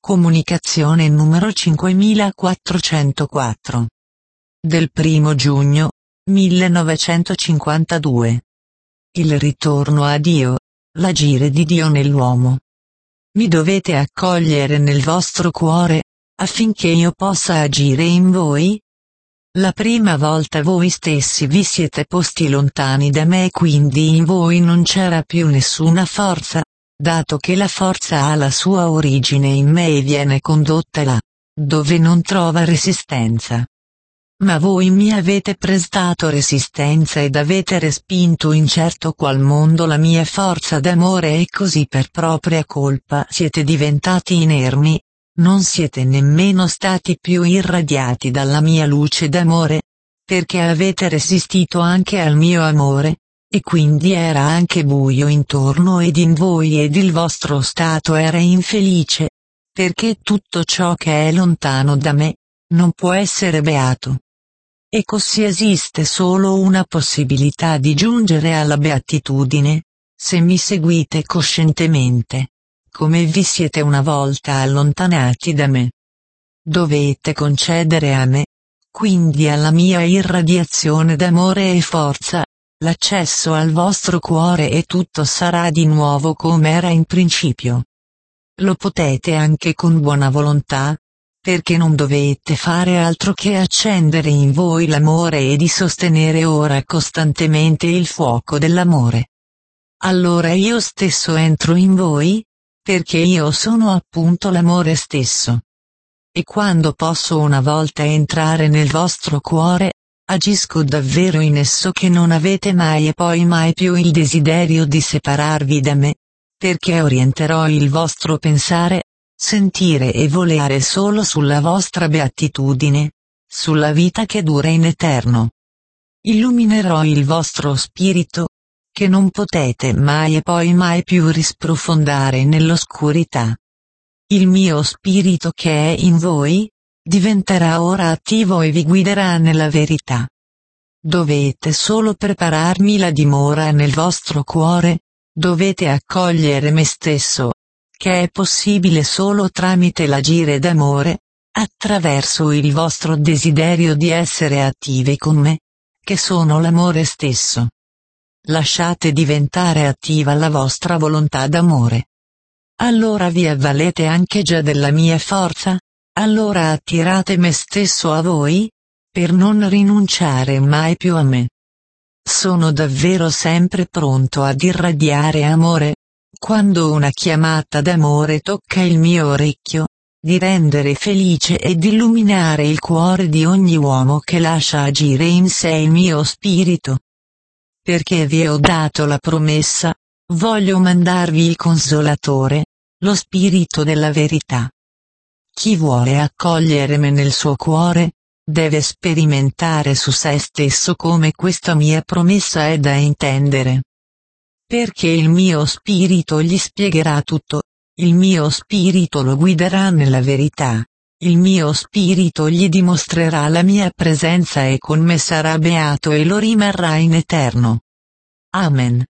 Comunicazione numero 5404. Del 1 giugno 1952. Il ritorno a Dio, l'agire di Dio nell'uomo. Mi dovete accogliere nel vostro cuore, affinché io possa agire in voi? La prima volta voi stessi vi siete posti lontani da me e quindi in voi non c'era più nessuna forza, dato che la forza ha la sua origine in me e viene condotta là, dove non trova resistenza. Ma voi mi avete prestato resistenza ed avete respinto in certo qual mondo la mia forza d'amore e così per propria colpa siete diventati inermi, non siete nemmeno stati più irradiati dalla mia luce d'amore, perché avete resistito anche al mio amore, e quindi era anche buio intorno ed in voi ed il vostro stato era infelice, perché tutto ciò che è lontano da me, non può essere beato. E così esiste solo una possibilità di giungere alla beatitudine, se mi seguite coscientemente, come vi siete una volta allontanati da me. Dovete concedere a me, quindi alla mia irradiazione d'amore e forza, l'accesso al vostro cuore e tutto sarà di nuovo come era in principio. Lo potete anche con buona volontà, perché non dovete fare altro che accendere in voi l'amore e di sostenere ora costantemente il fuoco dell'amore. Allora io stesso entro in voi, perché io sono appunto l'amore stesso. E quando posso una volta entrare nel vostro cuore, agisco davvero in esso che non avete mai e poi mai più il desiderio di separarvi da me, perché orienterò il vostro pensare, sentire e volere solo sulla vostra beatitudine, sulla vita che dura in eterno. Illuminerò il vostro spirito, che non potete mai e poi mai più risprofondare nell'oscurità. Il mio spirito che è in voi, diventerà ora attivo e vi guiderà nella verità. Dovete solo prepararmi la dimora nel vostro cuore, dovete accogliere me stesso, che è possibile solo tramite l'agire d'amore, attraverso il vostro desiderio di essere attivi con me, che sono l'amore stesso. Lasciate diventare attiva la vostra volontà d'amore. Allora vi avvalete anche già della mia forza, allora attirate me stesso a voi, per non rinunciare mai più a me. Sono davvero sempre pronto ad irradiare amore, quando una chiamata d'amore tocca il mio orecchio, di rendere felice ed illuminare il cuore di ogni uomo che lascia agire in sé il mio spirito. Perché vi ho dato la promessa, voglio mandarvi il Consolatore, lo Spirito della verità. Chi vuole accogliere me nel suo cuore, deve sperimentare su se stesso come questa mia promessa è da intendere. Perché il mio spirito gli spiegherà tutto, il mio spirito lo guiderà nella verità, il mio spirito gli dimostrerà la mia presenza e con me sarà beato e lo rimarrà in eterno. Amen.